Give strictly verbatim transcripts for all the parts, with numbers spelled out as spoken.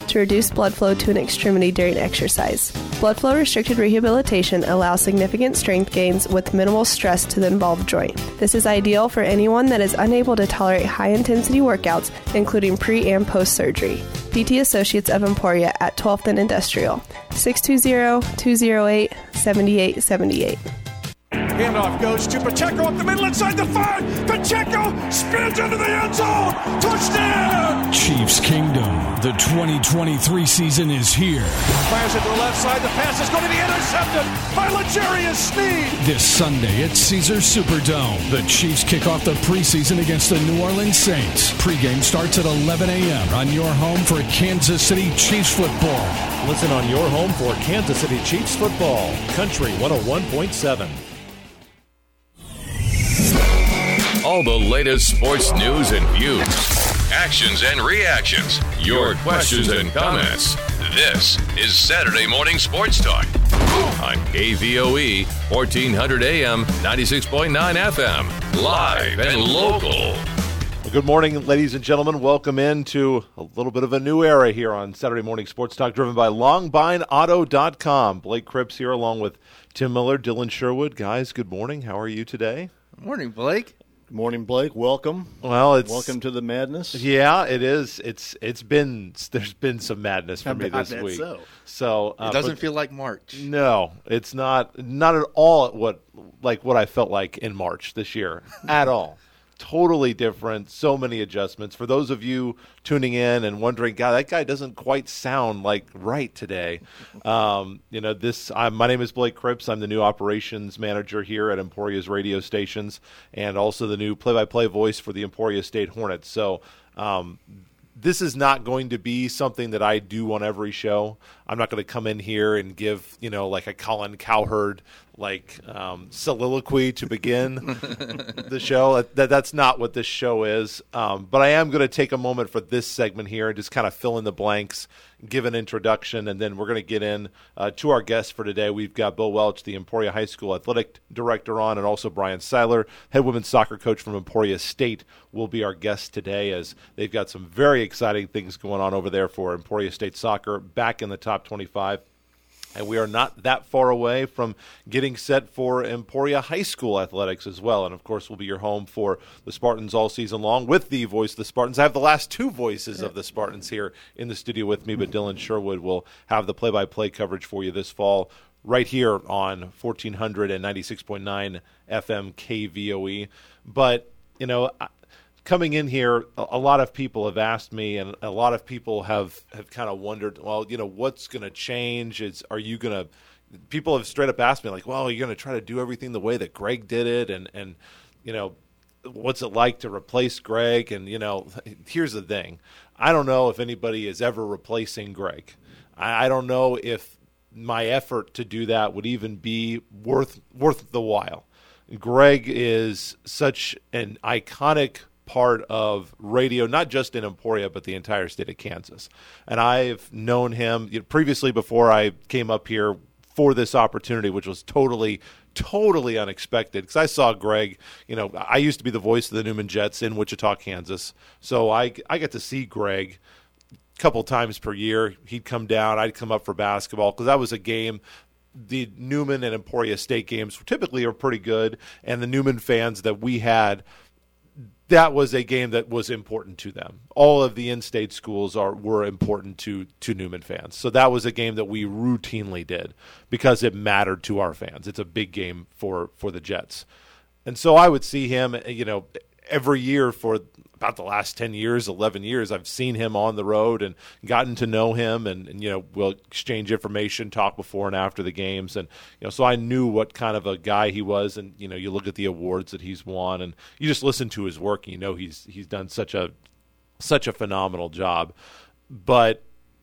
to reduce blood flow to an extremity during exercise. Blood flow restricted rehabilitation allows significant strength gains with minimal stress to the involved joint. This is ideal for anyone that is unable to tolerate high-intensity workouts, including pre- and post-surgery. D T Associates of Emporia at twelfth and Industrial, six two zero, two zero eight, seven eight seven eight. Handoff goes to Pacheco up the middle inside the five. Pacheco spins into the end zone. Touchdown! Chiefs Kingdom. The twenty twenty-three season is here. Fires it to the left side. The pass is going to be intercepted by L'Jarius Sneed. This Sunday at Caesars Superdome, the Chiefs kick off the preseason against the New Orleans Saints. Pregame starts at eleven a.m. on your home for Kansas City Chiefs football. Listen on your home for Kansas City Chiefs football. Country one oh one point seven. All the latest sports news and views, actions and reactions, your questions and comments. This is Saturday Morning Sports Talk on K V O E, fourteen hundred A M, ninety-six point nine F M, live and local. Well, good morning, ladies and gentlemen. Welcome into a little bit of a new era here on Saturday Morning Sports Talk, driven by Longbine Auto dot com. Blake Cripps here along with Tim Miller, Dylan Sherwood. Guys, good morning. How are you today? Good morning, Blake. Good morning, Blake. Welcome. Well, it's welcome to the madness. Yeah, it is. It's it's been there's been some madness for me this week. So, so uh, it doesn't but, feel like March. No, it's not. Not at all. What like what I felt like in March this year at all. Totally different. So many adjustments. For those of you tuning in and wondering, God, that guy doesn't quite sound like right today. Um, you know, this. I'm, my name is Blake Cripps. I'm the new operations manager here at Emporia's radio stations, and also the new play-by-play voice for the Emporia State Hornets. So. Um, This is not going to be something that I do on every show. I'm not going to come in here and give, you know, like a Colin Cowherd, like um, soliloquy to begin the show. That, that's not what this show is. Um, but I am going to take a moment for this segment here and just kind of fill in the blanks, give an introduction, and then we're going to get in uh, to our guests for today. We've got Bill Welch, the Emporia High School athletic director on, and also Brian Seiler, head women's soccer coach from Emporia State, will be our guest today, as they've got some very exciting things going on over there for Emporia State soccer, back in the top twenty-five. And we are not that far away from getting set for Emporia High School athletics as well. And, of course, we'll be your home for the Spartans all season long with the voice of the Spartans. I have the last two voices of the Spartans here in the studio with me, but Dylan Sherwood will have the play-by-play coverage for you this fall right here on fourteen hundred and ninety-six point nine F M K V O E. But, you know, coming in here, a lot of people have asked me, and a lot of people have, have kind of wondered, well, you know, what's going to change? Is are you going to – people have straight up asked me, like, well, are you going to try to do everything the way that Greg did it? And, and you know, what's it like to replace Greg? And, you know, here's the thing. I don't know if anybody is ever replacing Greg. I, I don't know if my effort to do that would even be worth worth the while. Greg is such an iconic – part of radio, not just in Emporia, but the entire state of Kansas. And I've known him you know, previously before I came up here for this opportunity, which was totally, totally unexpected. Because I saw Greg, you know, I used to be the voice of the Newman Jets in Wichita, Kansas. So I, I get to see Greg a couple times per year. He'd come down, I'd come up for basketball, because that was a game. The Newman and Emporia State games typically are pretty good, and the Newman fans that we had, that was a game that was important to them. All of the in-state schools are were important to to Newman fans. So that was a game that we routinely did because it mattered to our fans. It's a big game for, for the Jets. And so I would see him, you know, every year for about the last ten years, eleven years, I've seen him on the road and gotten to know him, and, and you know, we'll exchange information, talk before and after the games. And, you know, so I knew what kind of a guy he was. And, you know, you look at the awards that he's won, and you just listen to his work, and you know he's he's done such a such a phenomenal job. But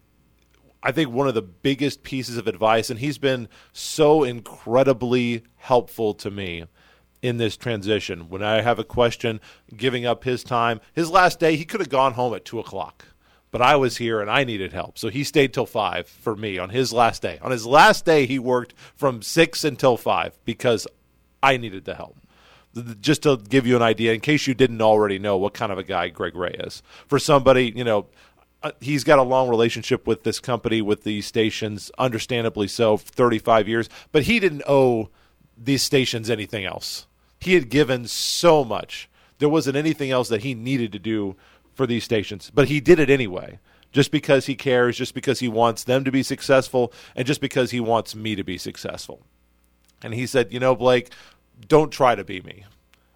I think one of the biggest pieces of advice, and he's been so incredibly helpful to me in this transition. When I have a question, giving up his time. His last day, he could have gone home at two o'clock, but I was here and I needed help. So he stayed till five for me on his last day. On his last day, he worked from six until five because I needed the help. Just to give you an idea, in case you didn't already know what kind of a guy Greg Ray is. For somebody, you know, uh, he's got a long relationship with this company, with these stations, understandably so, for thirty-five years. But he didn't owe these stations anything else. He had given so much. There wasn't anything else that he needed to do for these stations. But he did it anyway, just because he cares, just because he wants them to be successful, and just because he wants me to be successful. And he said, you know, Blake, don't try to be me.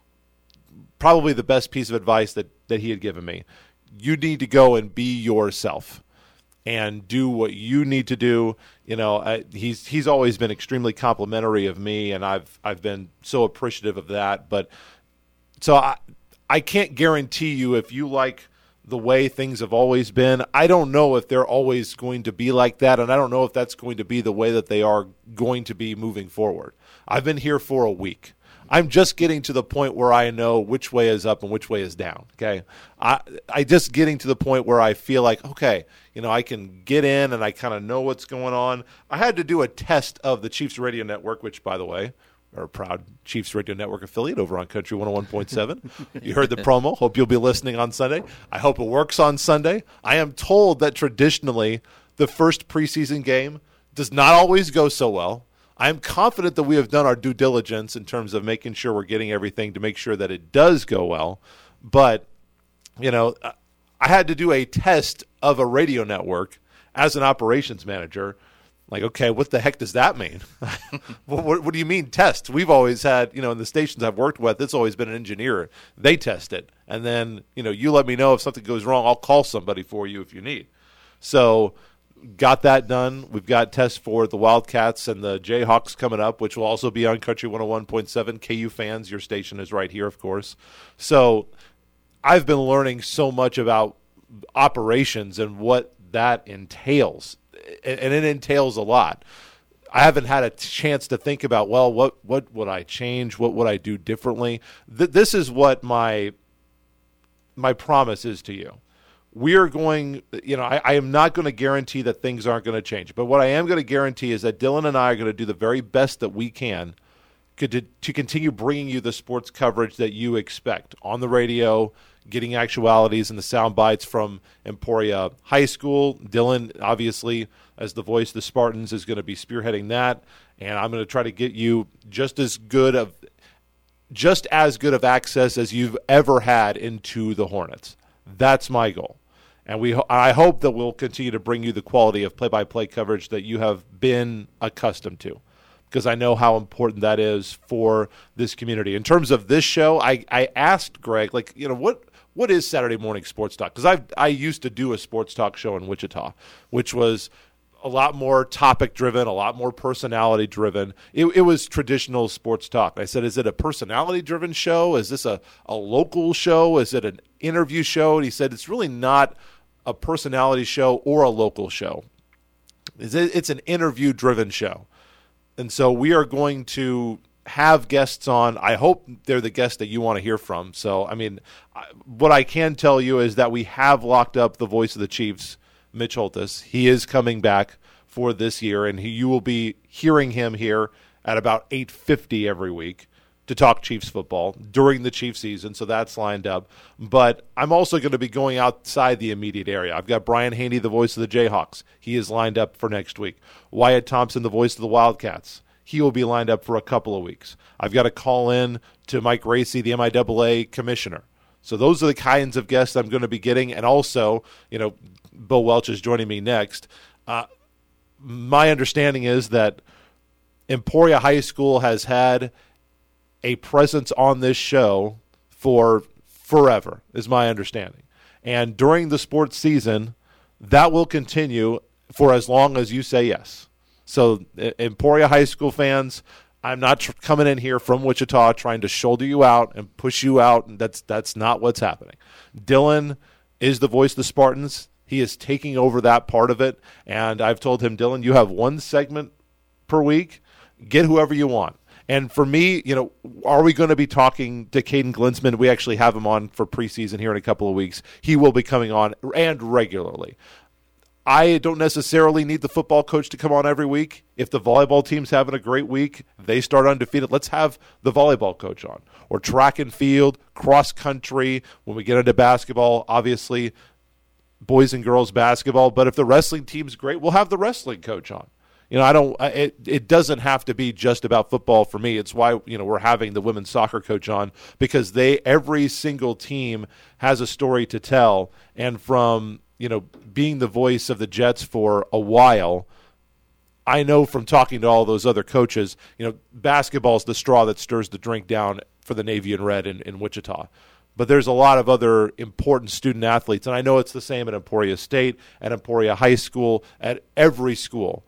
Probably the best piece of advice that, that he had given me. You need to go and be yourself and do what you need to do. You know, I, he's he's always been extremely complimentary of me, and I've I've been so appreciative of that. But so I I can't guarantee you if you like the way things have always been. I don't know if they're always going to be like that, and I don't know if that's going to be the way that they are going to be moving forward. I've been here for a week. I'm just getting to the point where I know which way is up and which way is down, okay? I I just getting to the point where I feel like, okay, you know, I can get in and I kind of know what's going on. I had to do a test of the Chiefs Radio Network, which, by the way, are a proud Chiefs Radio Network affiliate over on Country one oh one point seven. You heard the promo. Hope you'll be listening on Sunday. I hope it works on Sunday. I am told that traditionally the first preseason game does not always go so well. I'm confident that we have done our due diligence in terms of making sure we're getting everything to make sure that it does go well. But, you know, I had to do a test of a radio network as an operations manager. Like, okay, what the heck does that mean? what, what, what do you mean test? We've always had, you know, in the stations I've worked with, it's always been an engineer. They test it. And then, you know, you let me know if something goes wrong. I'll call somebody for you if you need. So got that done. We've got tests for the Wildcats and the Jayhawks coming up, which will also be on Country one oh one point seven. K U fans, your station is right here, of course. So I've been learning so much about operations and what that entails, and it entails a lot. I haven't had a chance to think about, well, what, what would I change? What would I do differently? Th- this is what my my promise is to you. We are going, you know, I, I am not going to guarantee that things aren't going to change. But what I am going to guarantee is that Dylan and I are going to do the very best that we can to, to continue bringing you the sports coverage that you expect on the radio, getting actualities and the sound bites from Emporia High School. Dylan, obviously, as the voice of the Spartans, is going to be spearheading that. And I'm going to try to get you just as good of just as good of access as you've ever had into the Hornets. That's my goal. And we, I hope that we'll continue to bring you the quality of play-by-play coverage that you have been accustomed to, because I know how important that is for this community. In terms of this show, I, I asked Greg, like, you know, what what is Saturday Morning Sports Talk? Because I I used to do a sports talk show in Wichita, which was a lot more topic-driven, a lot more personality-driven. It, it was traditional sports talk. I said, is it a personality-driven show? Is this a, a local show? Is it an interview show? And he said, it's really not a personality show or a local show. It's an interview-driven show. And so we are going to have guests on. I hope they're the guests that you want to hear from. So, I mean, what I can tell you is that we have locked up the voice of the Chiefs, Mitch Holthus. He is coming back for this year, and he, you will be hearing him here at about eight fifty every week to talk Chiefs football during the Chiefs season, so that's lined up. But I'm also going to be going outside the immediate area. I've got Brian Haney, the voice of the Jayhawks. He is lined up for next week. Wyatt Thompson, the voice of the Wildcats. He will be lined up for a couple of weeks. I've got to call in to Mike Racy, the M I A A commissioner. So those are the kinds of guests I'm going to be getting. And also, you know, Bill Welch is joining me next. Uh, my understanding is that Emporia High School has had a presence on this show for forever, is my understanding. And during the sports season, that will continue for as long as you say yes. So Emporia High School fans, I'm not tr- coming in here from Wichita trying to shoulder you out and push you out. That's that's not what's happening. Dylan is the voice of the Spartans. He is taking over that part of it. And I've told him, Dylan, you have one segment per week. Get whoever you want. And for me, you know, are we going to be talking to Caden Glinsman? We actually have him on for preseason here in a couple of weeks. He will be coming on, and regularly. I don't necessarily need the football coach to come on every week. If the volleyball team's having a great week, they start undefeated, let's have the volleyball coach on. Or track and field, cross country. When we get into basketball, obviously boys and girls basketball. But if the wrestling team's great, we'll have the wrestling coach on. You know, I don't. I, it it doesn't have to be just about football for me. It's why you know we're having the women's soccer coach on, because they every single team has a story to tell. And from you know being the voice of the Jets for a while, I know from talking to all those other coaches, you know, basketball is the straw that stirs the drink down for the Navy and Red in, in Wichita. But there's a lot of other important student athletes, and I know it's the same at Emporia State, at Emporia High School, at every school.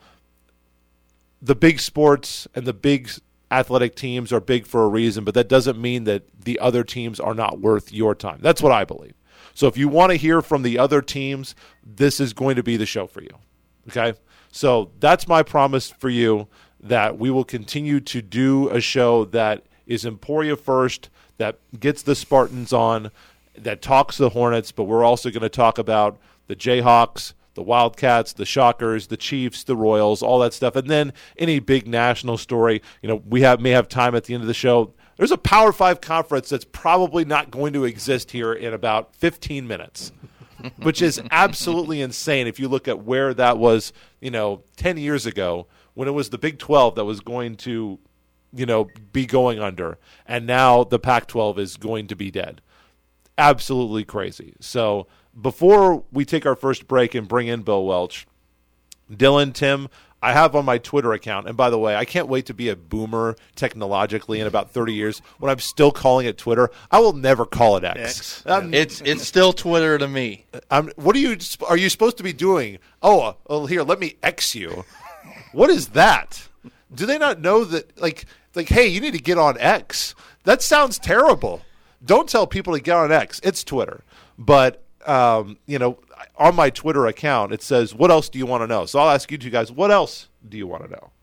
The big sports and the big athletic teams are big for a reason, but that doesn't mean that the other teams are not worth your time. That's what I believe. So if you want to hear from the other teams, this is going to be the show for you. Okay? So that's my promise for you, that we will continue to do a show that is Emporia first, that gets the Spartans on, that talks the Hornets, but we're also going to talk about the Jayhawks, the Wildcats, the Shockers, the Chiefs, the Royals, all that stuff. And then any big national story, you know, we have may have time at the end of the show. There's a Power Five conference that's probably not going to exist here in about fifteen minutes, which is absolutely insane if you look at where that was, you know, ten years ago when it was the Big twelve that was going to, you know, be going under. And now the Pac twelve is going to be dead. Absolutely crazy. So before we take our first break and bring in Bill Welch, Dylan, Tim, I have on my Twitter account, and by the way, I can't wait to be a boomer technologically in about thirty years when I'm still calling it Twitter. I will never call it X. X. Um, It's it's still Twitter to me. I'm, what are you are you supposed to be doing? Oh, uh, oh, here, let me X you. What is that? Do they not know that, like, like, hey, you need to get on X? That sounds terrible. Don't tell people to get on X. It's Twitter. But, um, you know, on my Twitter account, it says, what else do you want to know? So I'll ask you two guys, what else do you want to know?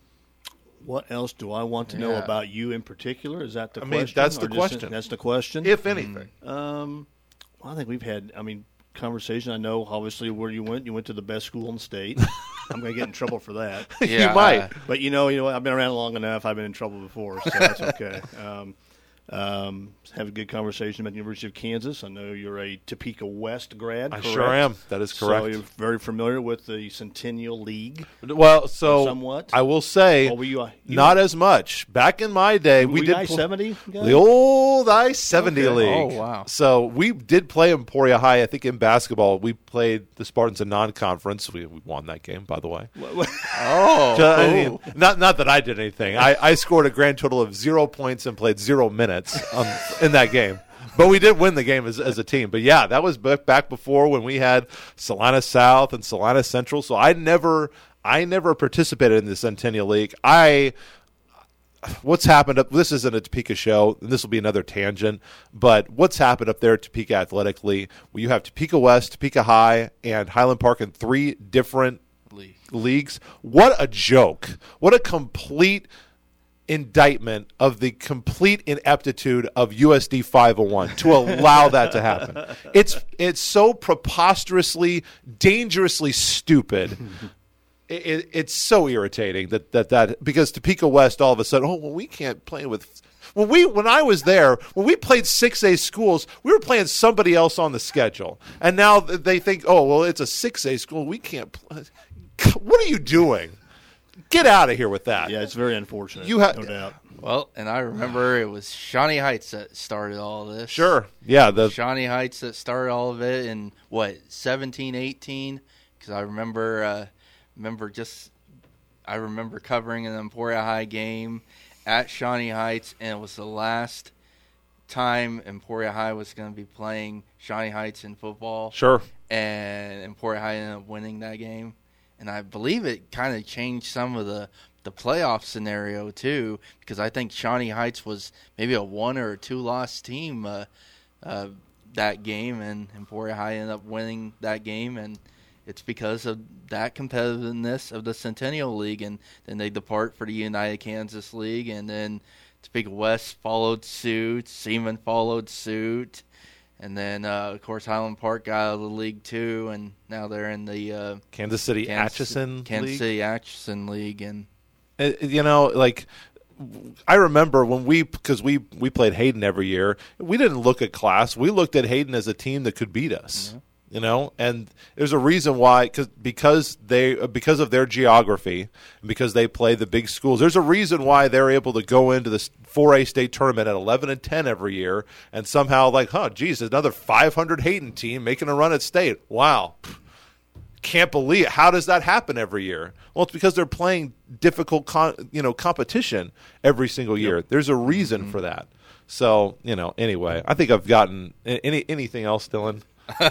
What else do I want to know Yeah. about you in particular? Is that the I question? mean, that's the Or just- question. That's the question? If anything. Um, well, I think we've had, I mean, conversation. I know, obviously, where you went. You went to the best school in the state. I'm going to get in trouble for that. Yeah, you might. uh, But, you know, you know, I've been around long enough. I've been in trouble before, so that's okay. Um, um, have a good conversation about the University of Kansas. I know you're a Topeka West grad, I correct? sure am. That is correct. So you're very familiar with the Centennial League. Well, so Somewhat. I will say, Oh, were you, uh, you not were- as much. Back in my day, Were we you did I pl- seventy guy? the old I seventy Okay. league. Oh, wow. So we did play Emporia High. I think in basketball, we played the Spartans in non-conference. We, we won that game, by the way. Oh, So, I mean, not not that I did anything. I, I scored a grand total of zero points and played zero minutes um, in that game. But we did win the game as, as a team. But, yeah, that was back before when we had Salina South and Salina Central. So I never I never participated in the Centennial League. I what's happened up this isn't a Topeka show, and this will be another tangent, but what's happened up there at Topeka athletically, well, you have Topeka West, Topeka High, and Highland Park in three different League. leagues. What a joke. What a complete indictment of the complete ineptitude of U S D five oh one to allow that to happen. It's it's so preposterously, dangerously stupid. It, it, it's so irritating that, that that because Topeka West all of a sudden, oh, well, we can't play with. When we when I was there, when we played six A schools, we were playing somebody else on the schedule, and now they think, oh, well, it's a six A school, we can't play. What are you doing? Get out of here with that. Yeah, it's very unfortunate. You ha- no doubt. Well, and I remember it was Shawnee Heights that started all this. Sure. Yeah. The Shawnee Heights that started all of it in, what, seventeen, eighteen? Because I remember, uh, remember just, I remember covering an Emporia High game at Shawnee Heights, and it was the last time Emporia High was going to be playing Shawnee Heights in football. sure. And Emporia High ended up winning that game. And I believe it kind of changed some of the, the playoff scenario, too, because I think Shawnee Heights was maybe a one- or a two-loss team uh, uh, that game, and Emporia High ended up winning that game, and it's because of that competitiveness of the Centennial League, and then they depart for the United Kansas League, and then Topeka West followed suit, Seaman followed suit, and then, uh, of course, Highland Park got out of the league, too, and now they're in the uh, Kansas City Kansas, Atchison Kansas League. City Atchison League. And Uh, you know, like I remember when we because we we played Hayden every year. We didn't look at class. We looked at Hayden as a team that could beat us. You know, and there's a reason why, cause, because they because of their geography and because they play the big schools. There's a reason why they're able to go into this four A state tournament at eleven and ten every year, and somehow like, huh, geez, another five hundred Hayden team making a run at state. Wow, can't believe it. How does that happen every year? Well, it's because they're playing difficult, con- you know, competition every single year. Yep. There's a reason mm-hmm. for that. So, you know, anyway, I think I've gotten any anything else, Dylan.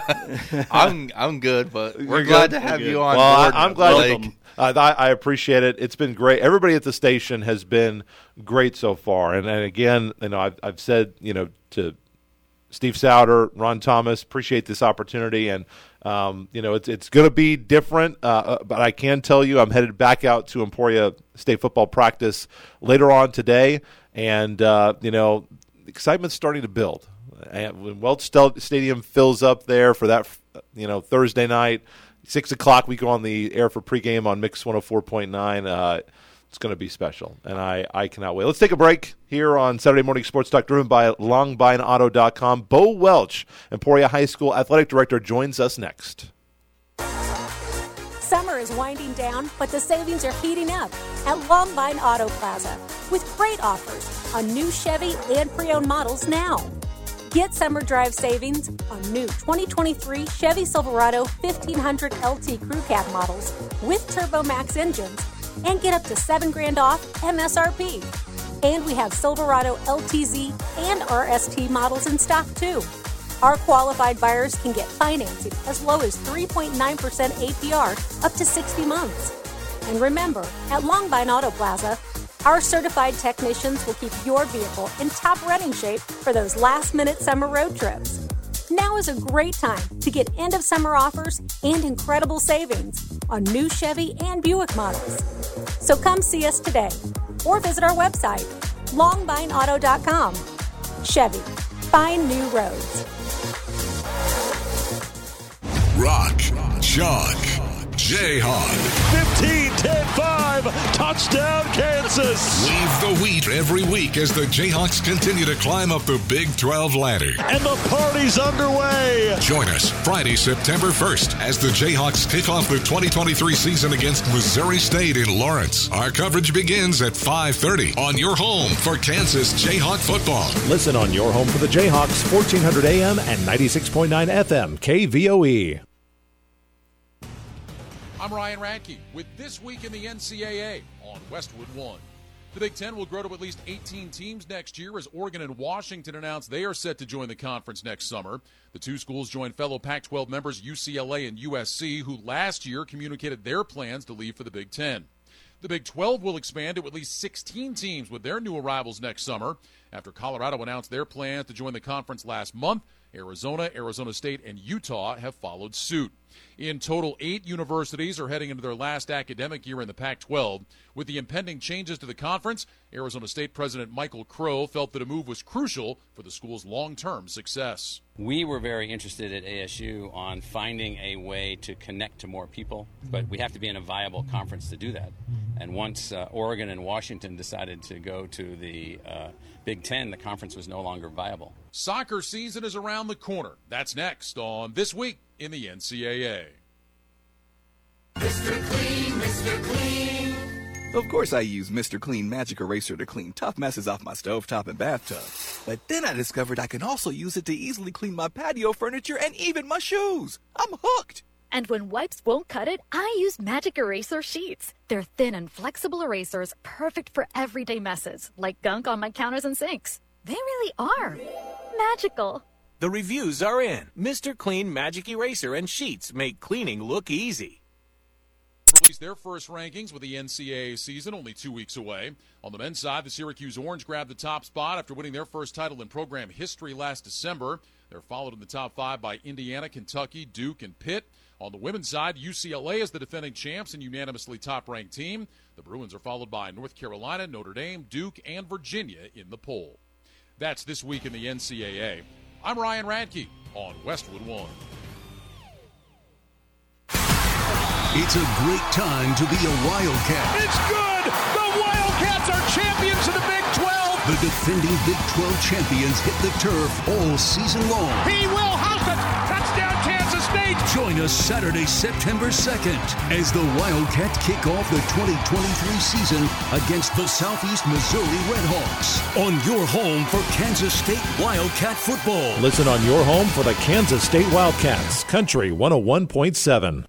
I'm I'm good, but we're You're glad good? to have You're you good. on well, board. I, I'm glad. Blake. Uh, I, I appreciate it. It's been great. Everybody at the station has been great so far. And, and again, you know, I've, I've said, you know, to Steve Souter, Ron Thomas, appreciate this opportunity. And, um, you know, it's it's going to be different. Uh, but I can tell you I'm headed back out to Emporia State football practice later on today. And, uh, you know, the excitement's starting to build. And when Welch Stadium fills up there for that, you know, Thursday night, six o'clock, we go on the air for pregame on Mix one oh four point nine. Uh, it's going to be special, and I, I cannot wait. Let's take a break here on Saturday Morning Sports Talk, driven by long bine auto dot com. Bo Welch, Emporia High School Athletic Director, joins us next. Summer is winding down, but the savings are heating up at Longbine Auto Plaza with great offers on new Chevy and pre-owned models now. Get summer drive savings on new twenty twenty-three Chevy Silverado fifteen hundred L T Crew Cab models with Turbo Max engines and get up to seven grand off M S R P. And we have Silverado L T Z and R S T models in stock too. Our qualified buyers can get financing as low as three point nine percent A P R up to sixty months. And remember, at Longbine Auto Plaza, our certified technicians will keep your vehicle in top running shape for those last-minute summer road trips. Now is a great time to get end-of-summer offers and incredible savings on new Chevy and Buick models. So come see us today or visit our website, long bine auto dot com. Chevy, find new roads. Rock, Chalk, Jayhawk. fifteen, ten, five, touchdown Kansas. Leave the wheat every week as the Jayhawks continue to climb up the Big twelve ladder. And the party's underway. Join us Friday, September first as the Jayhawks kick off the twenty twenty-three season against Missouri State in Lawrence. Our coverage begins at five thirty on your home for Kansas Jayhawk football. Listen on your home for the Jayhawks, fourteen hundred A M and ninety-six point nine F M, K V O E. I'm Ryan Radke with This Week in the N C double A on Westwood One. The Big Ten will grow to at least eighteen teams next year as Oregon and Washington announce they are set to join the conference next summer. The two schools join fellow Pac twelve members U C L A and U S C, who last year communicated their plans to leave for the Big Ten. The Big twelve will expand to at least sixteen teams with their new arrivals next summer. After Colorado announced their plans to join the conference last month, Arizona, Arizona State, and Utah have followed suit. In total, eight universities are heading into their last academic year in the Pac twelve. With the impending changes to the conference, Arizona State President Michael Crow felt that a move was crucial for the school's long-term success. We were very interested at A S U on finding a way to connect to more people, but we have to be in a viable conference to do that. And once uh, Oregon and Washington decided to go to the uh, Big Ten, the conference was no longer viable. Soccer season is around the corner. That's next on This Week in the N C double A. Mister Clean, Mister Clean. Of course I use Mister Clean Magic Eraser to clean tough messes off my stovetop and bathtub. But then I discovered I can also use it to easily clean my patio furniture and even my shoes. I'm hooked. And when wipes won't cut it, I use Magic Eraser Sheets. They're thin and flexible erasers, perfect for everyday messes, like gunk on my counters and sinks. They really are magical. The reviews are in. Mister Clean Magic Eraser and Sheets make cleaning look easy. Released their first rankings with the N C double A season only two weeks away. On the men's side, the Syracuse Orange grabbed the top spot after winning their first title in program history last December. They're followed in the top five by Indiana, Kentucky, Duke, and Pitt. On the women's side, U C L A is the defending champs and unanimously top-ranked team. The Bruins are followed by North Carolina, Notre Dame, Duke, and Virginia in the poll. That's This Week in the N C double A. I'm Ryan Radke on Westwood One. It's a great time to be a Wildcat. It's good! The Wildcats are champions of the Big twelve! The defending Big twelve champions hit the turf all season long. He will house it! Touchdown Kansas! State. Join us Saturday, September second, as the Wildcats kick off the twenty twenty-three season against the Southeast Missouri Redhawks on your home for Kansas State Wildcat football. Listen on your home for the Kansas State Wildcats, Country one oh one point seven.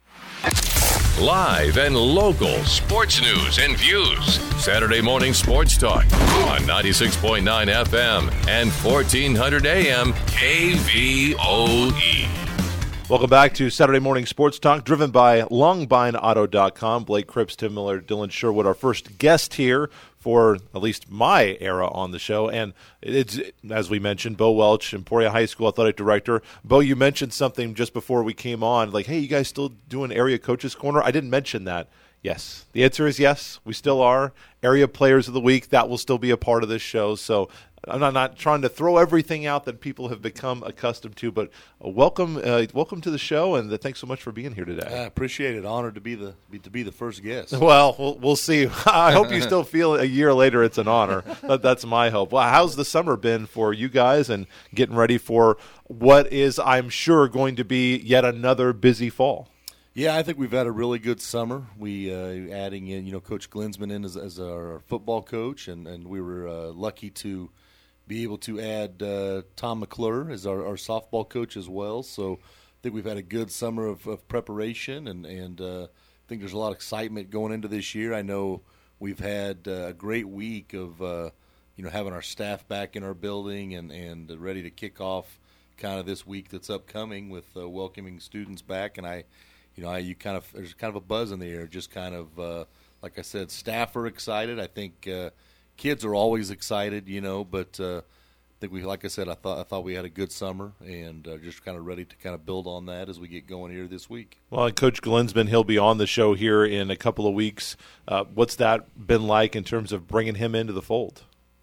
Live and local sports news and views. Saturday Morning Sports Talk on ninety-six point nine F M and fourteen hundred A M K V O E. Welcome back to Saturday Morning Sports Talk, driven by Longbine Auto dot com. Blake Cripps, Tim Miller, Dylan Sherwood, our first guest here for at least my era on the show. And it's, as we mentioned, Bo Welch, Emporia High School Athletic Director. Bo, you mentioned something just before we came on, like, hey, you guys still doing Area Coaches Corner? I didn't mention that. Yes. The answer is yes, we still are. Area Players of the Week, that will still be a part of this show. So I'm not, not trying to throw everything out that people have become accustomed to, but uh, welcome uh, welcome to the show, and uh, thanks so much for being here today. I appreciate it. Honored to be the be, to be the first guest. Well, we'll, we'll see. I hope you still feel a year later it's an honor. that, that's my hope. Well, how's the summer been for you guys and getting ready for what is, I'm sure, going to be yet another busy fall? Yeah, I think we've had a really good summer. We uh, adding in, you know, Coach Glinsman in as, as our football coach, and, and we were uh, lucky to be able to add uh, Tom McClure as our, our softball coach as well. So I think we've had a good summer of, of preparation, and, and uh, I think there's a lot of excitement going into this year. I know we've had uh, a great week of, uh, you know, having our staff back in our building and, and ready to kick off kind of this week that's upcoming with uh, welcoming students back. And I – You know, I, you kind of there's kind of a buzz in the air. Just kind of, uh, like I said, staff are excited. I think uh, kids are always excited, you know. But uh, I think we, like I said, I thought I thought we had a good summer, and uh, just kind of ready to kind of build on that as we get going here this week. Well, and Coach Glinsman, he'll be on the show here in a couple of weeks. Uh, what's that been like in terms of bringing him into the fold?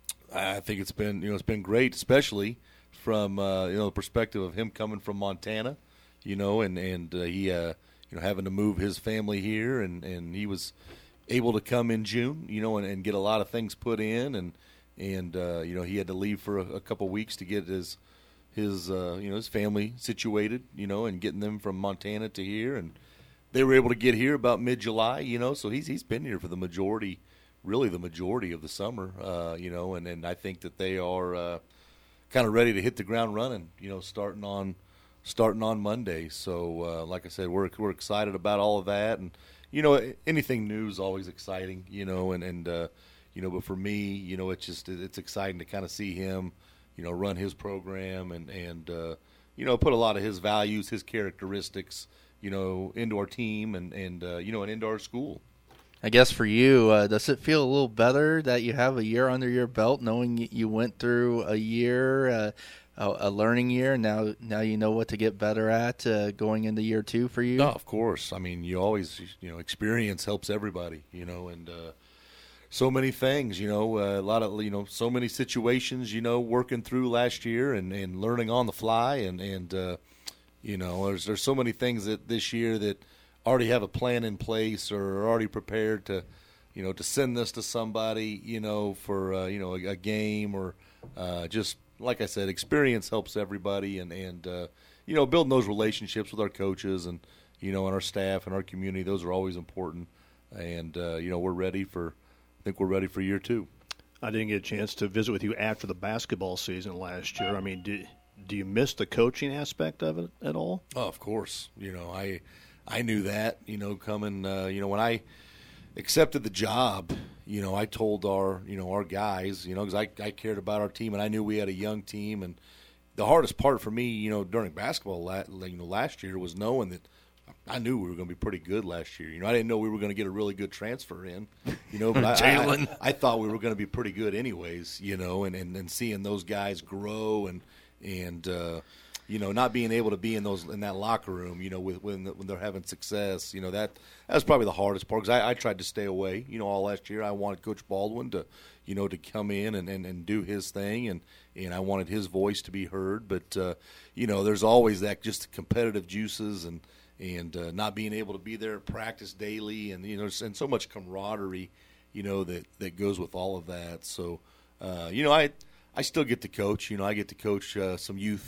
I think it's been, you know, it's been great, especially from uh, you know the perspective of him coming from Montana, you know, and and uh, he. Uh, You know, having to move his family here, and, and he was able to come in June, you know, and, and get a lot of things put in, and and uh, you know he had to leave for a, a couple of weeks to get his his uh, you know his family situated, you know, and getting them from Montana to here, and they were able to get here about mid-July, you know, so he's he's been here for the majority, really the majority of the summer, uh, you know, and, and I think that they are uh, kind of ready to hit the ground running, you know, starting on. starting on Monday. So, uh, like I said, we're we're excited about all of that. And, you know, anything new is always exciting, you know, and, and uh, you know, but for me, you know, it's just it's exciting to kind of see him, you know, run his program and, and uh, you know, put a lot of his values, his characteristics, you know, into our team and, and uh, you know, and into our school. I guess for you, uh, does it feel a little better that you have a year under your belt, knowing you went through a year, uh, a, a learning year, and now now you know what to get better at uh, going into year two for you? No, of course. I mean, you always, you know, experience helps everybody, you know, and uh, so many things, you know, uh, a lot of, you know, so many situations, you know, working through last year and, and learning on the fly, and, and uh, you know, there's there's so many things that this year that already have a plan in place or are already prepared to, you know, to send this to somebody, you know, for, uh, you know, a, a game or uh, just, like I said, experience helps everybody. And, and uh, you know, building those relationships with our coaches and, you know, and our staff and our community, those are always important. And, uh, you know, we're ready for, I think we're ready for year two. I didn't get a chance to visit with you after the basketball season last year. I mean, do, do you miss the coaching aspect of it at all? Oh, of course. You know, I – I knew that, you know, coming, uh, you know, when I accepted the job, you know, I told our, you know, our guys, you know, because I, I cared about our team and I knew we had a young team. And the hardest part for me, you know, during basketball, you know, last year was knowing that I knew we were going to be pretty good last year. You know, I didn't know we were going to get a really good transfer in, you know, but I, I, I thought we were going to be pretty good anyways, you know, and, and, and seeing those guys grow and, and, uh, you know, not being able to be in those in that locker room, you know, with when when they're having success, you know, that that was probably the hardest part because I, I tried to stay away, you know, all last year. I wanted Coach Baldwin to, you know, to come in and, and, and do his thing, and, and I wanted his voice to be heard. But uh, you know, there's always that just competitive juices and and uh, not being able to be there at practice daily, and you know, and so much camaraderie, you know, that, that goes with all of that. So, uh, you know, I I still get to coach. You know, I get to coach uh, some youth.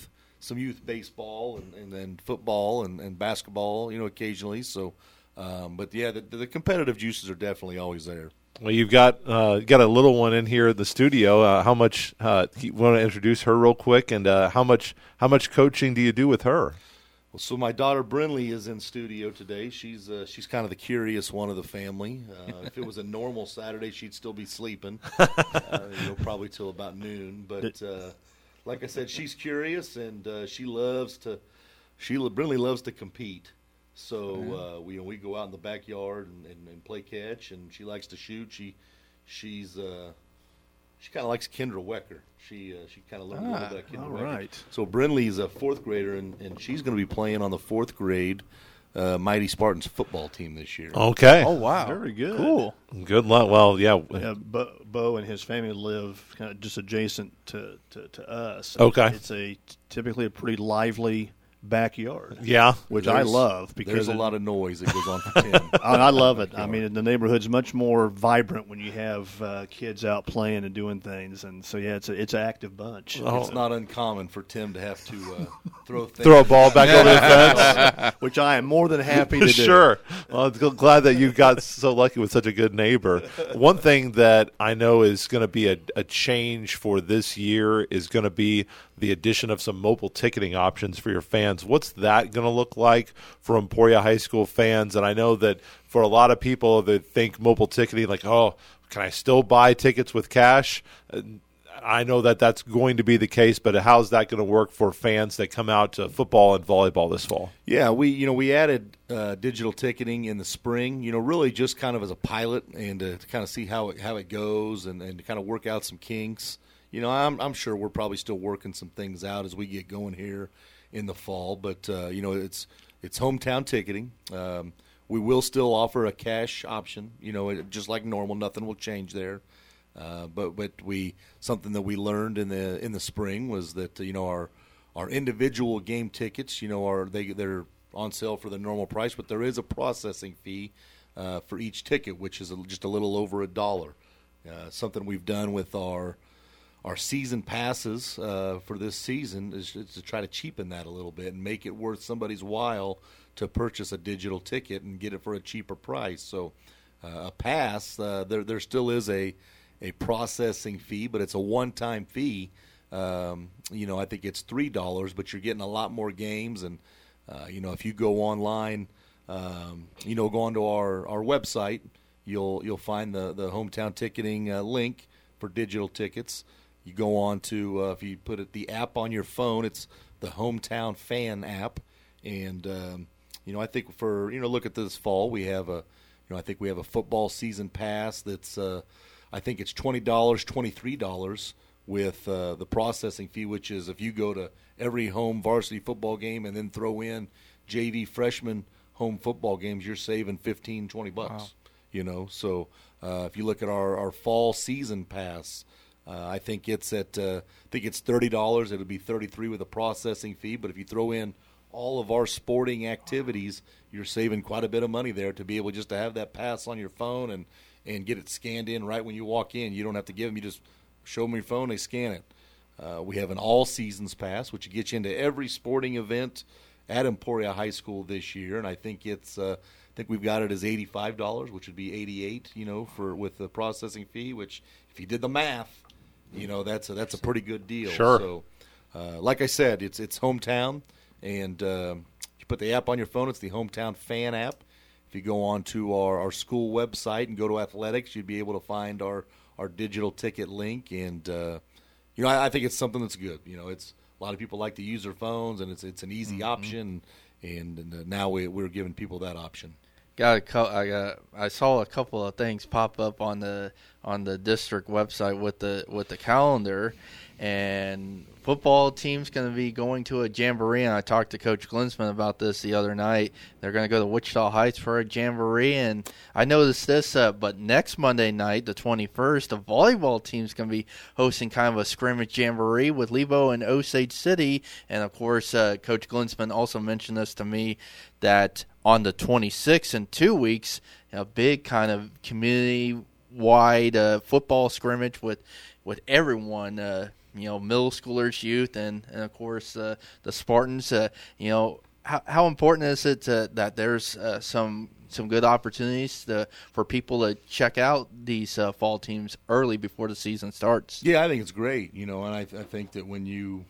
some youth baseball and, and then football and, and basketball, you know, occasionally. So, um, but yeah, the, the competitive juices are definitely always there. Well, you've got uh, got a little one in here at the studio. Uh, how much? Uh, you want to introduce her real quick, and uh, how much? How much coaching do you do with her? Well, so my daughter Brinley is in studio today. She's uh, she's kind of the curious one of the family. Uh, if it was a normal Saturday, she'd still be sleeping, uh, you know, probably till about noon. But uh, like I said, she's curious and uh, she loves to. She Brinley loves to compete. So uh, we we go out in the backyard and, and, and play catch, and she likes to shoot. She she's uh, she kind of likes Kendra Wecker. She uh, she kind of learned ah, a little bit of Kendra all Wecker. Right. So Brinley's a fourth grader, and, and she's going to be playing on the fourth grade uh, Mighty Spartans football team this year. Okay. Oh wow, very good. Cool. Good luck. Well, yeah. yeah Bo, Bo and his family live kind of just adjacent to, to, to us. Okay. It's a typically a pretty lively backyard. Yeah, which there's, I love because there's a it, lot of noise that goes on for Tim. I, I love it. I mean, the neighborhood's much more vibrant when you have uh, kids out playing and doing things, and so yeah, it's a, it's an active bunch. Oh. It's not uncommon for Tim to have to uh, throw things throw a ball back over the fence, which I am more than happy to do. Sure. Well, I'm glad that you got so lucky with such a good neighbor. One thing that I know is going to be a, a change for this year is going to be the addition of some mobile ticketing options for your fans. What's that going to look like for Emporia High School fans? And I know that for a lot of people that think mobile ticketing, like, oh, can I still buy tickets with cash? I know that that's going to be the case, but how's that going to work for fans that come out to football and volleyball this fall? Yeah, we you know we added uh, digital ticketing in the spring. You know, really just kind of as a pilot and uh, to kind of see how it how it goes and, and to kind of work out some kinks. You know, I'm I'm sure we're probably still working some things out as we get going here in the fall. But uh, you know, it's it's hometown ticketing. Um, we will still offer a cash option. You know, it, just like normal, nothing will change there. Uh, but but we something that we learned in the in the spring was that you know our our individual game tickets, you know, are they they're on sale for the normal price, but there is a processing fee uh, for each ticket, which is a, just a little over a dollar. Uh, something we've done with our Our season passes uh, for this season is to try to cheapen that a little bit and make it worth somebody's while to purchase a digital ticket and get it for a cheaper price. So uh, a pass, uh, there there still is a, a processing fee, but it's a one-time fee. Um, you know, I think it's three dollars, but you're getting a lot more games. And, uh, you know, if you go online, um, you know, go onto our, our website, you'll you'll find the, the hometown ticketing uh, link for digital tickets. You go on to, uh, if you put it, the app on your phone, it's the Hometown Fan app. And, um, you know, I think for, you know, look at this fall, we have a, you know, I think we have a football season pass that's, uh, I think it's twenty dollars, twenty-three dollars with uh, the processing fee, which is if you go to every home varsity football game and then throw in J V freshman home football games, you're saving fifteen, twenty bucks. Wow. You know, so uh, if you look at our, our fall season pass, Uh, I think it's at uh, I think it's thirty dollars. It'll be thirty-three with a processing fee. But if you throw in all of our sporting activities, you're saving quite a bit of money there to be able just to have that pass on your phone and, and get it scanned in right when you walk in. You don't have to give them. You just show them your phone, they scan it. Uh, we have an all seasons pass, which gets you into every sporting event at Emporia High School this year, and I think it's uh, I think we've got it as eighty-five dollars, which would be eighty-eight dollars, you know, for with the processing fee. Which if you did the math. You know, that's a, that's a pretty good deal. Sure. So, uh, like I said, it's it's hometown, and uh, you put the app on your phone. It's the Hometown Fan app. If you go on to our, our school website and go to athletics, you'd be able to find our, our digital ticket link. And, uh, you know, I, I think it's something that's good. You know, it's a lot of people like to use their phones, and it's it's an easy mm-hmm. option. And, and uh, now we, we're giving people that option. Got a co- I got I saw a couple of things pop up on the on the district website with the with the calendar, and football team's going to be going to a jamboree. And I talked to Coach Glinsman about this the other night. They're going to go to Wichita Heights for a jamboree, and I noticed this. Uh, but next Monday night, the twenty-first, the volleyball team's going to be hosting kind of a scrimmage jamboree with Lebo and Osage City. And of course, uh, Coach Glinsman also mentioned this to me that on the twenty-sixth, in two weeks, a big kind of community-wide uh, football scrimmage with with everyone uh, you know, middle schoolers, youth, and, and of course uh, the Spartans. Uh, you know, how how important is it to, that there's uh, some some good opportunities to, for people to check out these uh, fall teams early before the season starts? Yeah, I think it's great. You know, and I, I think that when you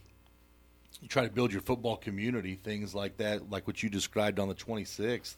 you try to build your football community, things like that, like what you described on the twenty-sixth,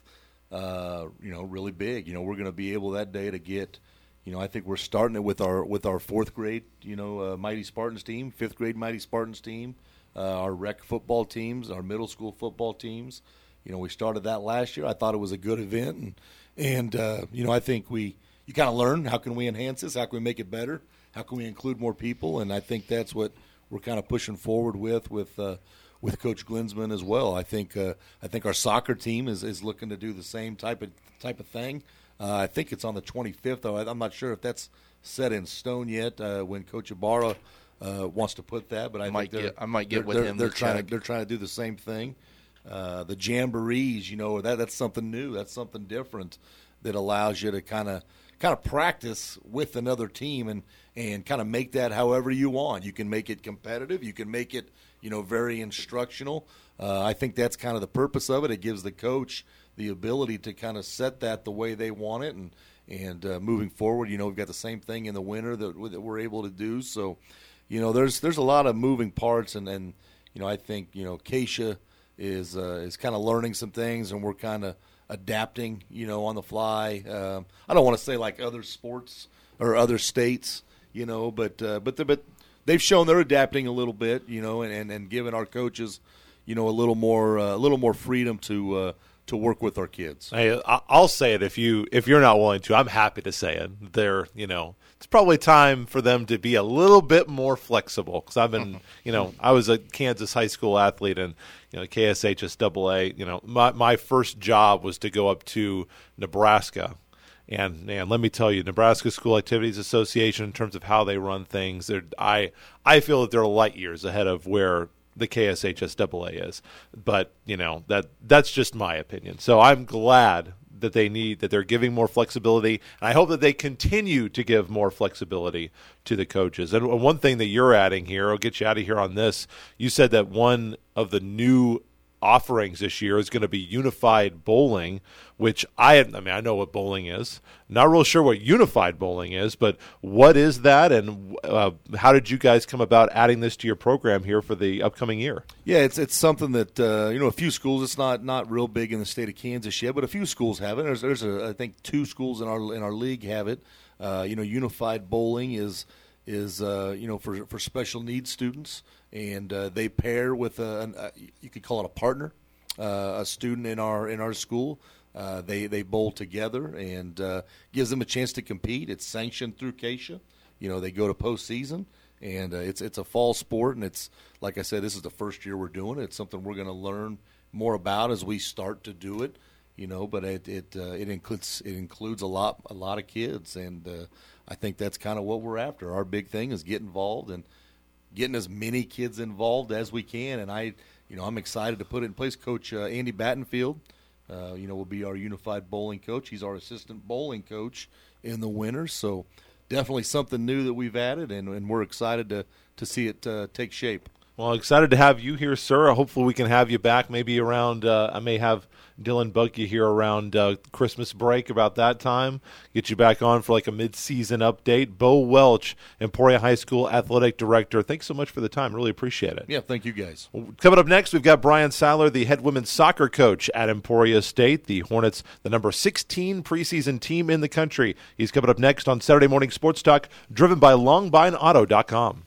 uh, you know, really big. You know, we're going to be able that day to get, you know, I think we're starting it with our with our fourth grade, you know, uh, Mighty Spartans team, fifth grade Mighty Spartans team, uh, our rec football teams, our middle school football teams. You know, we started that last year. I thought it was a good event, and and uh, you know, I think we you kind of learn how can we enhance this, how can we make it better, how can we include more people, and I think that's what we're kind of pushing forward with with uh, with Coach Glinsman as well. I think uh, I think our soccer team is, is looking to do the same type of type of thing. Uh, I think it's on the twenty-fifth, though. I'm not sure if that's set in stone yet. Uh, when Coach Ibarra uh, wants to put that, but I, I might think get I might get with they're, him. They're to trying check. to they're trying to do the same thing. Uh, the jamborees, you know, that that's something new. That's something different that allows you to kind of kind of practice with another team and, and kind of make that however you want. You can make it competitive. You can make it, you know, very instructional. Uh, I think that's kind of the purpose of it. It gives the coach the ability to kind of set that the way they want it. And, and uh, moving forward, you know, we've got the same thing in the winter that, that we're able to do. So, you know, there's there's a lot of moving parts. And, and you know, I think, you know, Keisha is uh, is kind of learning some things, and we're kind of adapting, you know, on the fly. Um, I don't want to say like other sports or other states, you know, but uh, but the, but they've shown they're adapting a little bit, you know, and, and, and giving our coaches, you know, a little more uh, a little more freedom to uh, to work with our kids. Hey, I'll say it if you if you're not willing to. I'm happy to say it. They're, you know, it's probably time for them to be a little bit more flexible, because I've been, you know, I was a Kansas high school athlete, and you know, K S H S double A. You know, my my first job was to go up to Nebraska. And, and let me tell you, Nebraska School Activities Association, in terms of how they run things, I I feel that they're light years ahead of where the K S H S double A is. But, you know, that that's just my opinion. So I'm glad that they need, that they're giving more flexibility. And I hope that they continue to give more flexibility to the coaches. And one thing that you're adding here, I'll get you out of here on this. You said that one of the new offerings this year is going to be unified bowling, which I I mean, I know what bowling is. Not real sure what unified bowling is, but what is that, and uh, how did you guys come about adding this to your program here for the upcoming year? Yeah, it's it's something that uh, you know, a few schools. It's not, not real big in the state of Kansas yet, but a few schools have it. There's there's a, I think two schools in our in our league have it. Uh, you know, unified bowling is is uh, you know, for for special needs students, and uh, they pair with a, an, a you could call it a partner, uh, a student in our in our school. Uh, they they bowl together, and uh, gives them a chance to compete. It's sanctioned through Keisha. You know, they go to postseason, and uh, it's it's a fall sport, and it's, like I said, this is the first year we're doing it. It's something we're going to learn more about as we start to do it. You know, but it it uh, it includes it includes a lot a lot of kids, and uh, I think that's kind of what we're after. Our big thing is get involved and getting as many kids involved as we can. And I, you know, I'm excited to put it in place. Coach uh, Andy Battenfield, uh, you know, will be our unified bowling coach. He's our assistant bowling coach in the winter. So definitely something new that we've added, and, and we're excited to to see it uh, take shape. Well, excited to have you here, sir. Hopefully we can have you back maybe around uh, – I may have Dylan bug you here around uh, Christmas break about that time, get you back on for like a mid-season update. Bo Welch, Emporia High School Athletic Director, thanks so much for the time. Really appreciate it. Yeah, thank you guys. Coming up next, we've got Brian Seiler, the head women's soccer coach at Emporia State. The Hornets, the number sixteen preseason team in the country. He's coming up next on Saturday Morning Sports Talk, driven by long bine auto dot com.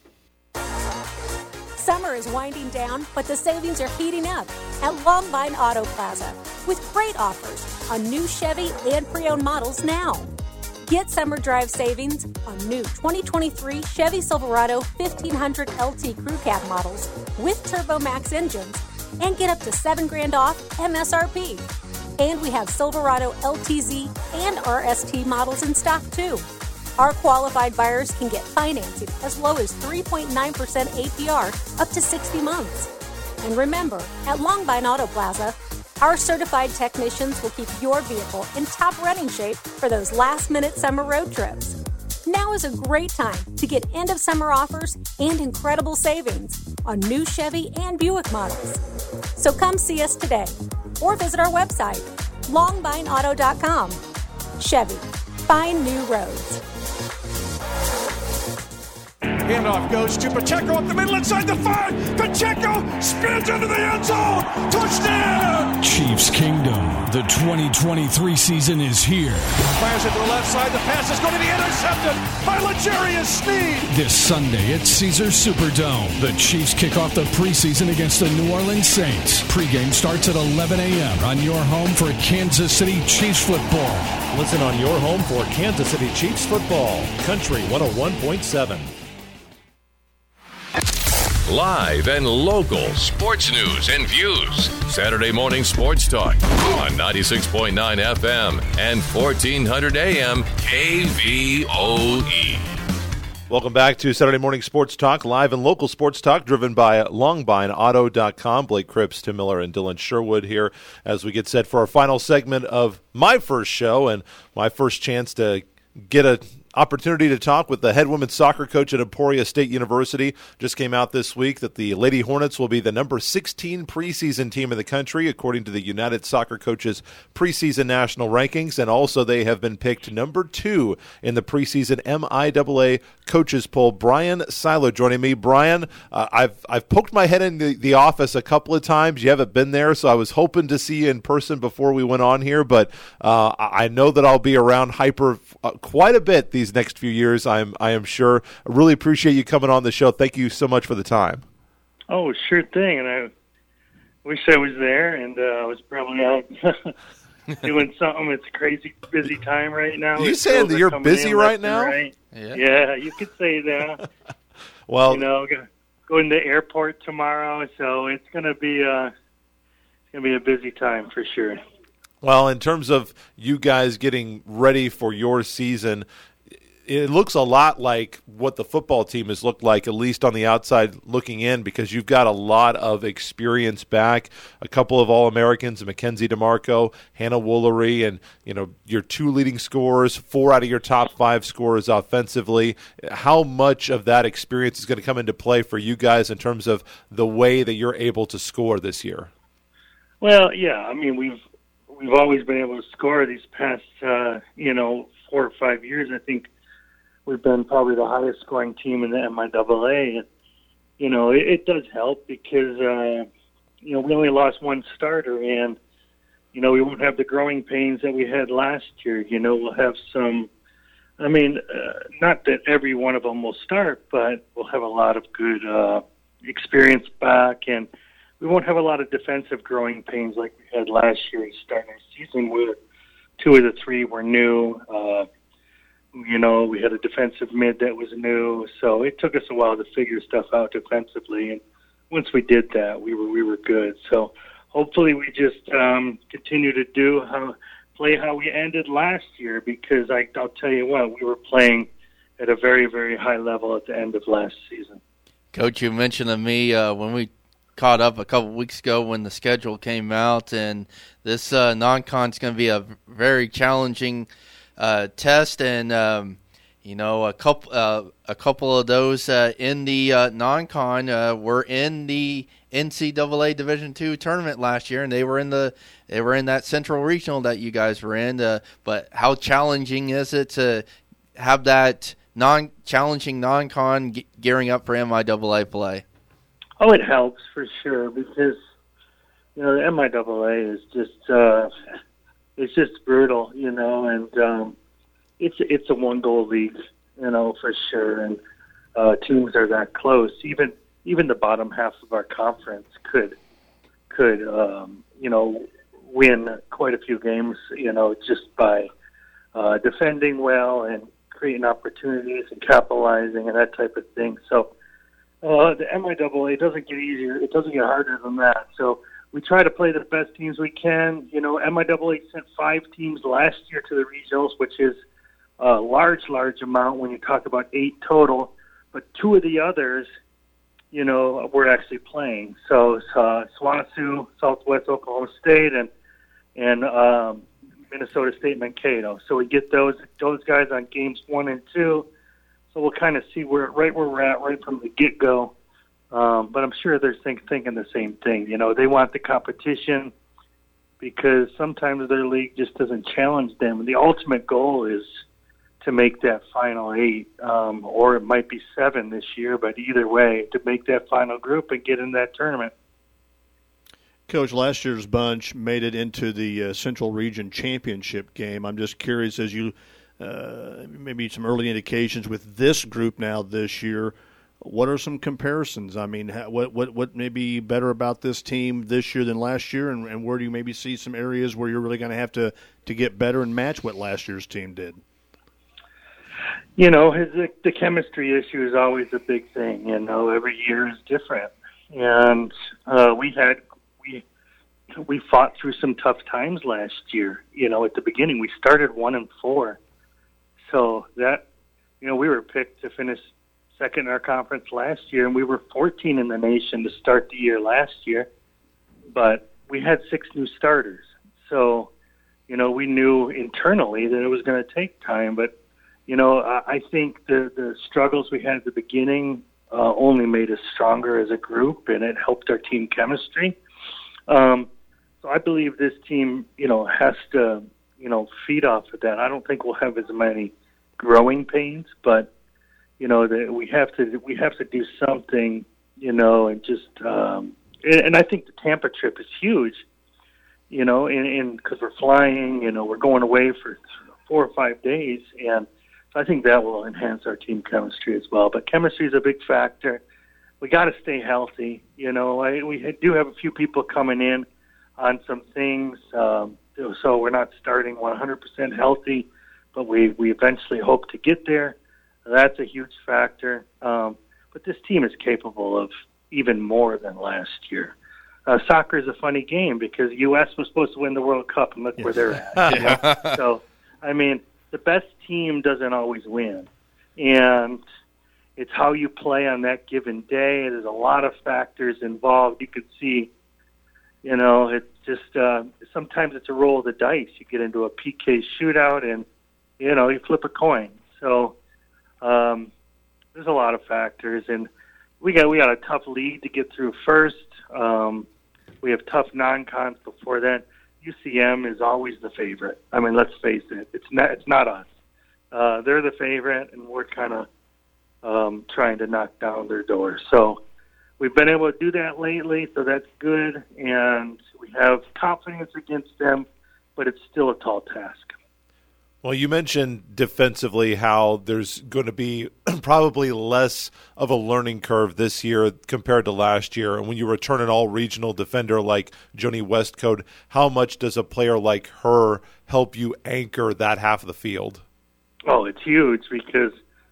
Summer is winding down, but the savings are heating up at Longvine Auto Plaza with great offers on new Chevy and pre-owned models now. Get summer drive savings on new twenty twenty-three Chevy Silverado fifteen hundred L T Crew Cab models with Turbo Max engines, and get up to seven grand off M S R P. And we have Silverado L T Z and R S T models in stock too. Our qualified buyers can get financing as low as three point nine percent A P R up to sixty months. And remember, at Longvine Auto Plaza, our certified technicians will keep your vehicle in top running shape for those last-minute summer road trips. Now is a great time to get end-of-summer offers and incredible savings on new Chevy and Buick models. So come see us today or visit our website, longbine auto dot com. Chevy, find new roads. Handoff goes to Pacheco up the middle inside the five. Pacheco spins into the end zone. Touchdown! Chiefs Kingdom. The twenty twenty-three season is here. Fires it to the left side. The pass is going to be intercepted by L'Jarius Sneed. This Sunday at Caesars Superdome, the Chiefs kick off the preseason against the New Orleans Saints. Pregame starts at eleven a.m. on your home for Kansas City Chiefs football. Listen on your home for Kansas City Chiefs football. Country one oh one point seven. Live and local sports news and views. Saturday morning sports talk on ninety-six point nine F M and fourteen hundred A M K V O E. Welcome back to Saturday Morning Sports Talk, live and local sports talk driven by longbine auto dot com. Blake Cripps, Tim Miller, and Dylan Sherwood here as we get set for our final segment of my first show and my first chance to get a opportunity to talk with the head women's soccer coach at Emporia State University. Just came out this week that the Lady Hornets will be the number sixteen preseason team in the country, according to the United Soccer Coaches preseason national rankings, and also they have been picked number two in the preseason M I A A coaches poll. Brian Silo joining me. Brian, uh, I've I've poked my head in the, the office a couple of times. You haven't been there, so I was hoping to see you in person before we went on here, but uh, I know that I'll be around Hyper uh, quite a bit these next few years, I'm I am sure. I really appreciate you coming on the show. Thank you so much for the time. Oh, sure thing. And I wish I was there, and uh, I was probably out doing something. It's a crazy busy time right now. Are you saying that you're busy right now? Right. Yeah. yeah, you could say that. Well, you know, going to the airport tomorrow, so it's going to be a it's going to be a busy time for sure. Well, in terms of you guys getting ready for your season, it looks a lot like what the football team has looked like, at least on the outside looking in, because you've got a lot of experience back. A couple of All-Americans, Mackenzie DeMarco, Hannah Woolery, and you know your two leading scorers, four out of your top five scorers offensively. How much of that experience is going to come into play for you guys in terms of the way that you're able to score this year? Well, yeah, I mean we've we've always been able to score these past uh, you know four or five years. I think we've been probably the highest scoring team in the M I A A, and you know it, it does help because uh, you know we only lost one starter, and you know we won't have the growing pains that we had last year. You know we'll have some. I mean, uh, not that every one of them will start, but we'll have a lot of good uh, experience back, and we won't have a lot of defensive growing pains like we had last year starting our season, where two of the three were new. Uh, You know, we had a defensive mid that was new, so it took us a while to figure stuff out defensively. And once we did that, we were we were good. So hopefully, we just um, continue to do how play how we ended last year. Because I, I'll tell you what, we were playing at a very very high level at the end of last season. Coach, you mentioned to me uh, when we caught up a couple weeks ago when the schedule came out, and this uh, non-con is going to be a very challenging Uh, test, and um, you know a couple uh, a couple of those uh, in the uh, non-con uh, were in the N C double A Division two tournament last year, and they were in the they were in that Central Regional that you guys were in. Uh, but how challenging is it to have that non challenging non-con ge- gearing up for M I A A play? Oh, it helps for sure because you know the M I A A is just. Uh, It's just brutal, you know, and um, it's it's a one-goal league, you know, for sure. And uh, teams are that close. Even even the bottom half of our conference could could um, you know win quite a few games, you know, just by uh, defending well and creating opportunities and capitalizing and that type of thing. So uh, the M I A A doesn't get easier; it doesn't get harder than that. So. We try to play the best teams we can. You know, M I A A sent five teams last year to the regionals, which is a large, large amount when you talk about eight total. But two of the others, you know, we're actually playing. So uh, SWOSU, Southwest Oklahoma State, and and um, Minnesota State Mankato. So we get those those guys on games one and two, so we'll kind of see where right where we're at right from the get go. Um, but I'm sure they're think, thinking the same thing. You know, they want the competition because sometimes their league just doesn't challenge them. And the ultimate goal is to make that final eight, um, or it might be seven this year. But either way, to make that final group and get in that tournament. Coach, last year's bunch made it into the uh, Central Region Championship game. I'm just curious, as you uh, maybe some early indications with this group now this year, what are some comparisons? I mean, how, what what what may be better about this team this year than last year, and, and where do you maybe see some areas where you're really going to have to to get better and match what last year's team did? You know, his, the chemistry issue is always a big thing. You know, every year is different, and uh, we had. We fought through some tough times last year. You know, at the beginning, we started one and four. So that, you know, we were picked to finish second in our conference last year, and we were fourteen in the nation to start the year last year. But we had six new starters. So, you know, we knew internally that it was going to take time. But, you know, I think the, the struggles we had at the beginning uh, only made us stronger as a group, and it helped our team chemistry. Um, So I believe this team, you know, has to, you know, feed off of that. I don't think we'll have as many growing pains, but you know, that we have to we have to do something, you know, and just um, and, and I think the Tampa trip is huge, you know, and because we're flying, you know, we're going away for four or five days, and so I think that will enhance our team chemistry as well. But chemistry is a big factor. We got to stay healthy, you know. I, we do have a few people coming in on some things, um, so we're not starting one hundred percent healthy, but we, we eventually hope to get there. That's a huge factor. Um, but this team is capable of even more than last year. Uh, soccer is a funny game because U S was supposed to win the World Cup, and look yes. where they're at. You know? So, I mean, the best team doesn't always win. And it's how you play on that given day. There's a lot of factors involved. You could see, you know, it's just uh, sometimes it's a roll of the dice. You get into a P K shootout, and you know you flip a coin. So um, there's a lot of factors, and we got we got a tough league to get through first. Um, we have tough non-cons before that. U C M is always the favorite. I mean, let's face it. It's not. It's not us. Uh, they're the favorite, and we're kind of um, trying to knock down their door. So. We've been able to do that lately, so that's good, and we have confidence against them, but it's still a tall task. Well, you mentioned defensively how there's going to be probably less of a learning curve this year compared to last year, and when you return an all-regional defender like Joni Westcote, how much does a player like her help you anchor that half of the field? Oh, it's huge because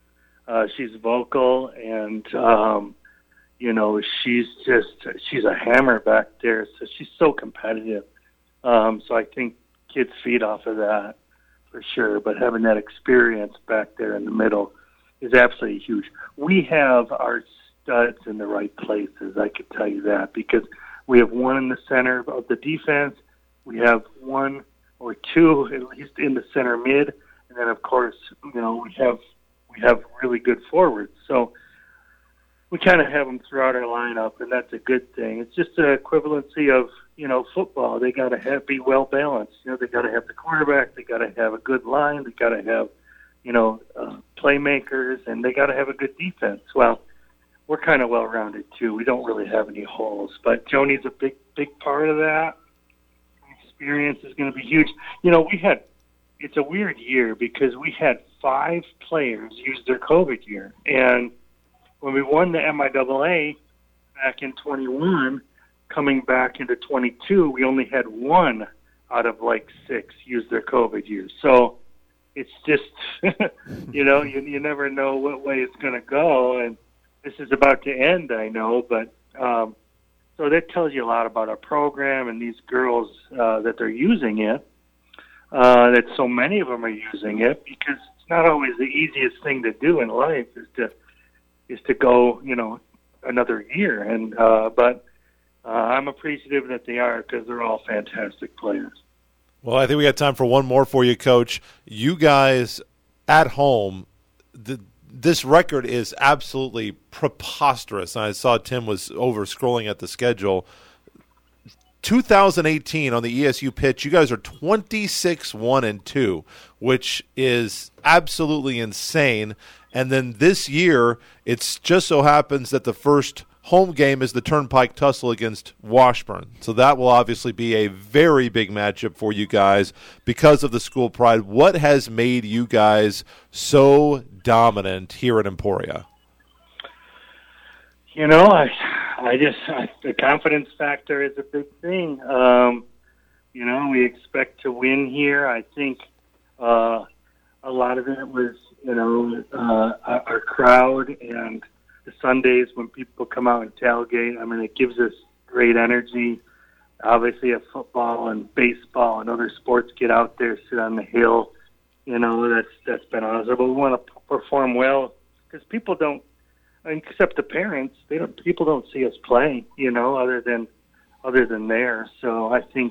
uh, she's vocal and um, – you know, she's just, she's a hammer back there. So she's so competitive. Um, so I think kids feed off of that for sure. But having that experience back there in the middle is absolutely huge. We have our studs in the right places, I could tell you that, because we have one in the center of the defense. We have one or two, at least in the center mid. And then, of course, you know, we have, we have really good forwards. So, we kind of have them throughout our lineup, and that's a good thing. It's just an equivalency of, you know, football. They got to have be well balanced. You know, they got to have the quarterback. They got to have a good line. They got to have, you know, uh, playmakers, and they got to have a good defense. Well, we're kind of well rounded too. We don't really have any holes, but Joni's a big, big part of that. Experience is going to be huge. You know, we had. It's a weird year because we had five players use their COVID year, and when we won the M I A A back in twenty-one, coming back into twenty-two, we only had one out of like six use their COVID years. So it's just, you know, you, you never know what way it's going to go. And this is about to end, I know. But um, so that tells you a lot about our program and these girls uh, that they're using it, uh, that so many of them are using it, because it's not always the easiest thing to do in life is to is to go, you know, another year. And uh, but uh, I'm appreciative that they are because they're all fantastic players. Well, I think we got time for one more for you, Coach. You guys at home, the this record is absolutely preposterous. I saw Tim was over scrolling at the schedule. two thousand eighteen on the E S U pitch, you guys are twenty-six one and two, which is absolutely insane. And then this year, it just so happens that the first home game is the Turnpike Tussle against Washburn. So that will obviously be a very big matchup for you guys because of the school pride. What has made you guys so dominant here at Emporia? You know, I, I just I, the confidence factor is a big thing. Um, you know, we expect to win here. I think uh, a lot of it was, you know, uh, our, our crowd and the Sundays when people come out and tailgate. I mean, it gives us great energy. Obviously, if football and baseball and other sports get out there, sit on the hill, you know, that's that's been awesome. But we want to perform well because people don't, except the parents, they don't. People don't see us play, you know, other than other than there. So I think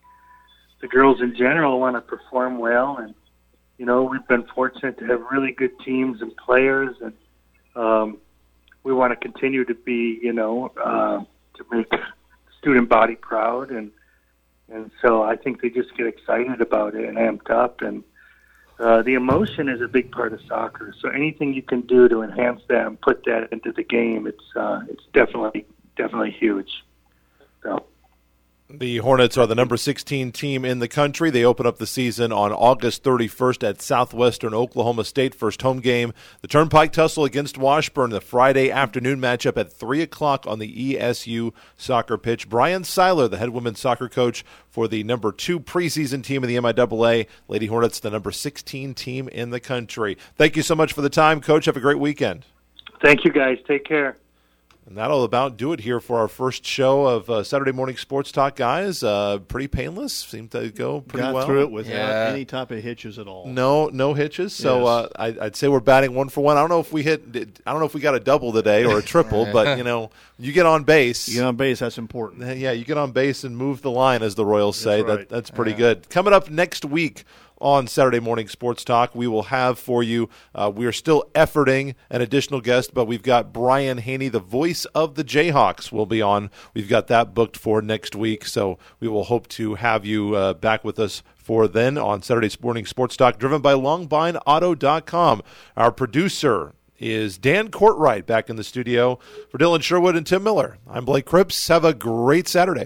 the girls in general want to perform well, and you know, we've been fortunate to have really good teams and players, and um, we want to continue to be, you know, uh, to make the student body proud, and and so I think they just get excited about it and amped up, and uh, the emotion is a big part of soccer. So anything you can do to enhance that and put that into the game, it's uh, it's definitely definitely huge. So. The Hornets are the number sixteen team in the country. They open up the season on August thirty-first at Southwestern Oklahoma State. First home game, the Turnpike Tussle against Washburn, the Friday afternoon matchup at three o'clock on the E S U soccer pitch. Brian Seiler, the head women's soccer coach for the number two preseason team in the M I A A. Lady Hornets, the number sixteen team in the country. Thank you so much for the time, Coach. Have a great weekend. Thank you, guys. Take care. And that'll about do it here for our first show of uh, Saturday Morning Sports Talk, guys. Uh, pretty painless. Seemed to go pretty Got well. through it without yeah. any type of hitches at all. No, no hitches. So Yes. uh, I, I'd say we're batting one for one. I don't know if we hit. I don't know if we got a double today or a triple, but you know, you get on base. You get on base. That's important. Yeah, you get on base and move the line, as the Royals say. That's right. That that's pretty Yeah. good. Coming up next week on Saturday Morning Sports Talk, we will have for you, uh, we are still efforting an additional guest, but we've got Brian Haney, the voice of the Jayhawks, will be on. We've got that booked for next week, so we will hope to have you uh, back with us for then on Saturday Morning Sports Talk, driven by Longbine Auto dot com. Our producer is Dan Courtwright, back in the studio. For Dylan Sherwood and Tim Miller, I'm Blake Cripps. Have a great Saturday.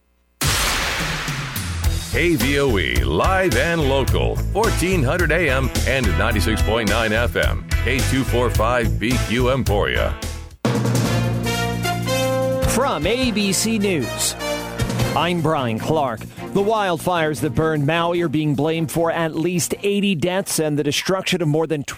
K V O E, live and local, fourteen hundred A M and ninety-six point nine F M, K two forty-five B Q Emporia. From A B C News, I'm Brian Clark. The wildfires that burned Maui are being blamed for at least eighty deaths and the destruction of more than